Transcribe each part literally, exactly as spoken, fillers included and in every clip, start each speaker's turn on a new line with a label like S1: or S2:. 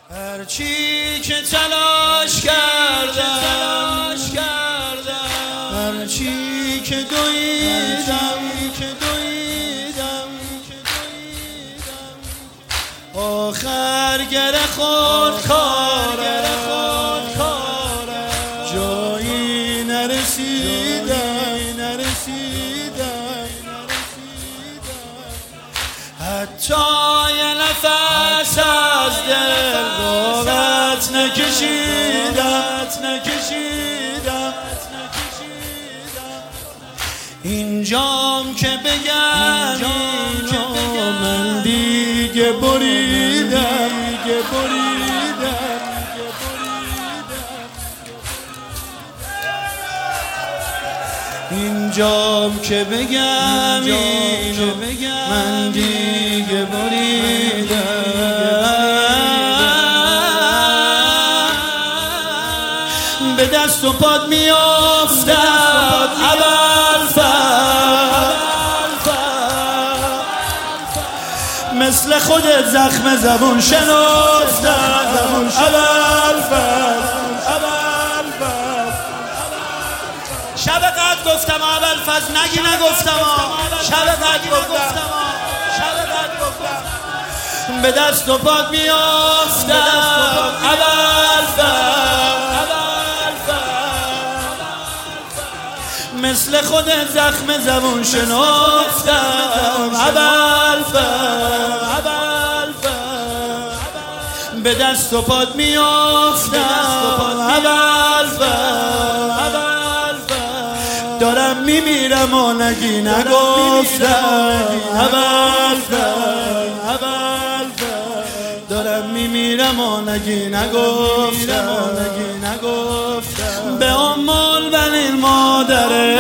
S1: هرچی که تلاش کردم هرچی که دویدم آخر گره خود کاره جایی نرسیدم حتی یه نفس از دل باقت نکشیدم اینجام که بگم اینو من دیگه بریدم اینجام که بگم اینو من دیگه بریدم به دست و پات میافتم مثل خودت زخم زبون شنفتم شب قدر گفتم ابوالفضل نگی نگفتم شب قدر گفتم به دست و پات میافتم مثل خودت زخم زبون شنفتم به دست و پات میافتم دارم میمیرم و نگی نگفتم دارم میمیرم و نگی نگفتم به امال بنین مادره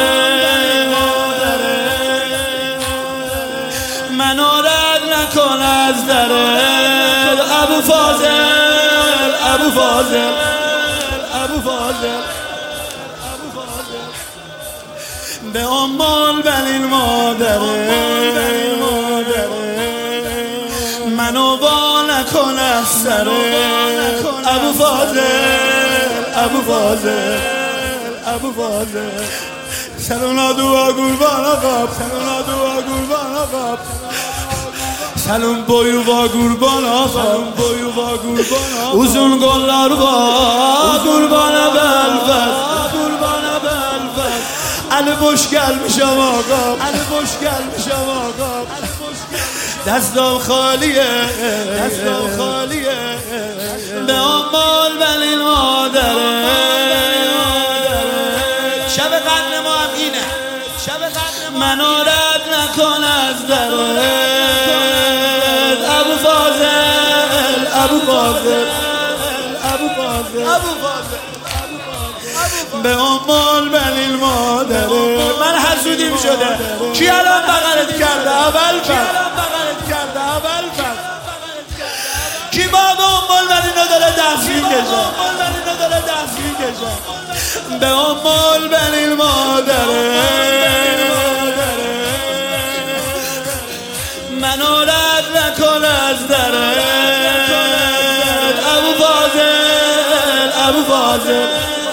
S1: منو رد نکن از درت ابوالفضل ابوالفضل ابوالفضل به امال بنین مادره منو با نکن از سرت ابوالفضل ابوالفضل ابوالفضل سلام دعا قربان آقا سلام دعا قربان آقا سلام boyu va qurban ağam boyu va qurban ağam uzun qollar var qurbana bəlbəl qurbana bəlbəl Ali boş gəlmişəm ağam Ali boş gəlmişəm ağam دستم خالیه دستم خالیه به امال بنین مادره شب قدر ما هم اینه شب قدر منو رد نکن از درت ابوالفضل ابوالفضل ابوالفضل به امال بنین مادره من حسودیم شده کی الان بغلت کرده ابوالفضل کی بابا امال بنینو داره دست میکشه به امال بنین مادره منو رد نکن از درت ابوالفضل ابوالفضل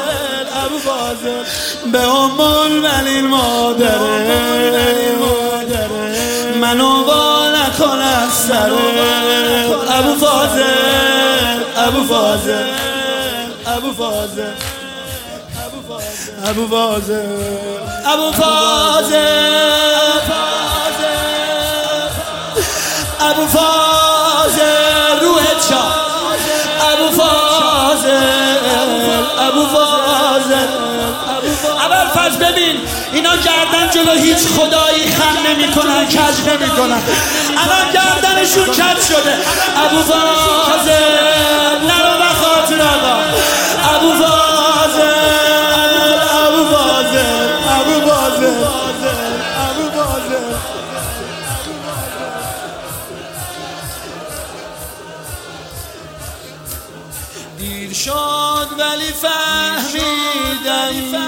S1: به امال بنین مادره منو با نکن از سرت ابوالفضل ابوالفضل ابوالفضل ابوالفضل ابوالفضل ابوالفضل روحت شاد ابوالفضل ابوالفضل ابوالفضل ببین اینا گردن جلو هیچ خدایی خم نمی کنن کج نمی کنن الان گردنشون کج شده ابوالفضل نرو بخاطر آقا ابوالفضل ابوالفضل ابوالفضل ابوالفضل دیر شد ولی فهمیدم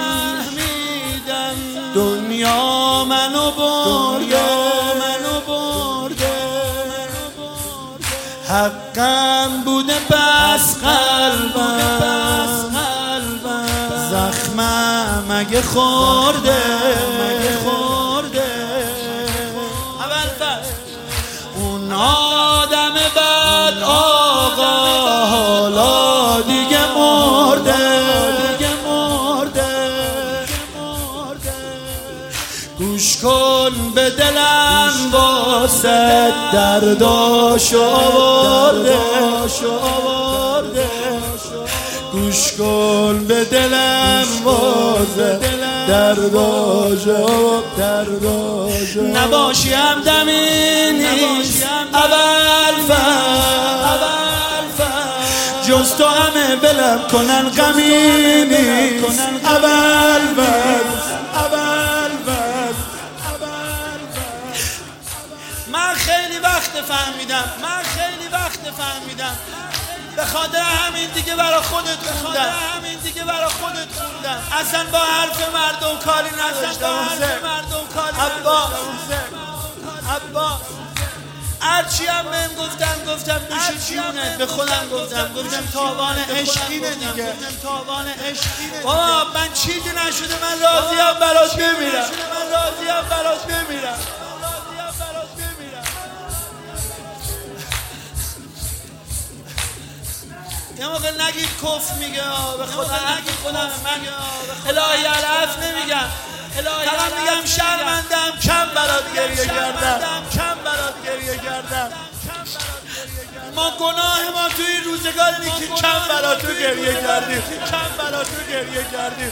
S1: دنیا منو برده حقم بوده پس قلبم زخمم اگه خورده اول فصل اون آدم بد آقا حالا دیگه مرده گوش کن به دلم واسه درداشو آورده گوش کن به دلم واسه درداشو نباشی همدمی نیست اول فصل جز تو همه بلم کنن غمی نیست اول فصل من خیلی وقت فهمیدم من خیلی وقت فهمیدم به خاطر همین دیگه برا خودت خوندم همین دیگه برا خودت خوندم اصلا با حرف مردم کاری نداشتم ابا ابا هرچی هم بهم گفتم گفتم نوش جونت به خودم گفتم گفتم تاوان عشقینه دیگه بابا من چیزی نشده من راضیم برات بمیرم من راضیم برات بمیرم یه موقع نگید کف میگه به خدا نگید خودم من الهی علف نمیگم فقط میگم شرمندم کم برات گریه کردم کم برات گریه کردم ما گناه ما توی این روزگاری که کم برات تو گریه کردیم کم برات تو گریه کردیم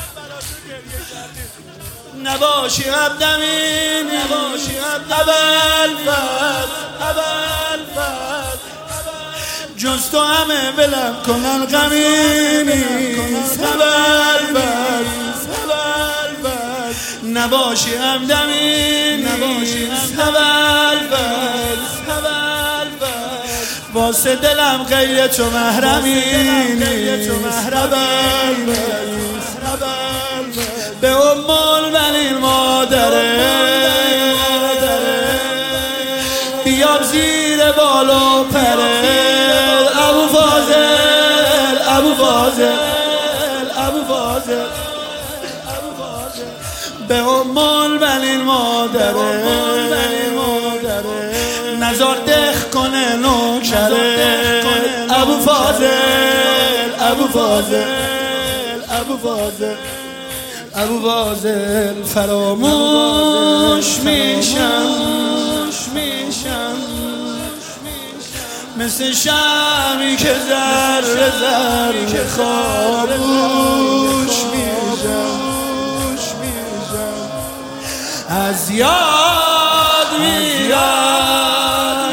S1: نباشی همدمی نباشی اول فصل اول فصل جز تو همه بلم کنن غمی نیست اول فصل نباشی همدمی نیست اول فصل واسه دلم غیر تو محرمی نیست اول به ام البنین مادره بیام زیر بال و پره ابو فاضل ابو فاضل ابو فاضل به ام البنین مادره نزار دخ کنه نوکره ابو فاضل ابو فاضل ابو فاضل ابو فاضل فراموش میشم مثل شمی که ذره ذره خاموش میشم از یاد میرم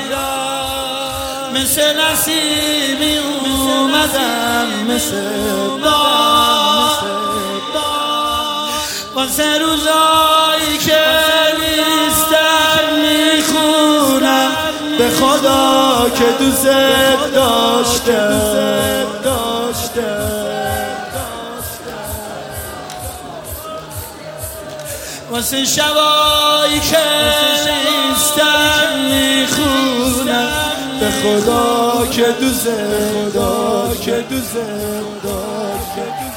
S1: مثل نسیمی اومدم مثل باد واسه روزایی که نیستم میخونم به خدا که دوست داشتم واسه شبایی که نیستم میخونم به خدا که دوست خدا که دوست داشتم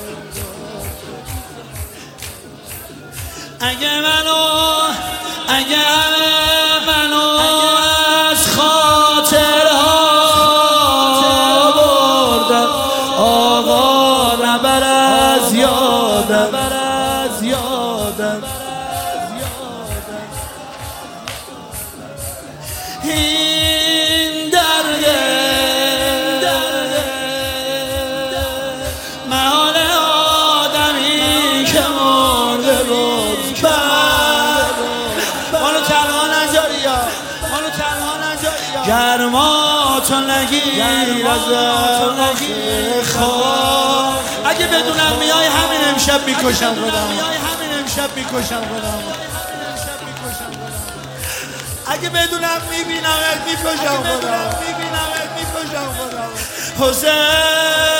S1: اگه منو اگه منو از خاطرها بردم آقا نبر از یادم از یادم این درده محال آدمی که مرده بود مانو تنها نذاری یا مانو تنها نذاری یا گرما تو نگیر ازم خواه اگه بدونم میای همین امشب میکشم خودم همین امشب میکشم خودم اگه بدونم میبینمت میکشم خودم میبینمت میکشم خودم حسین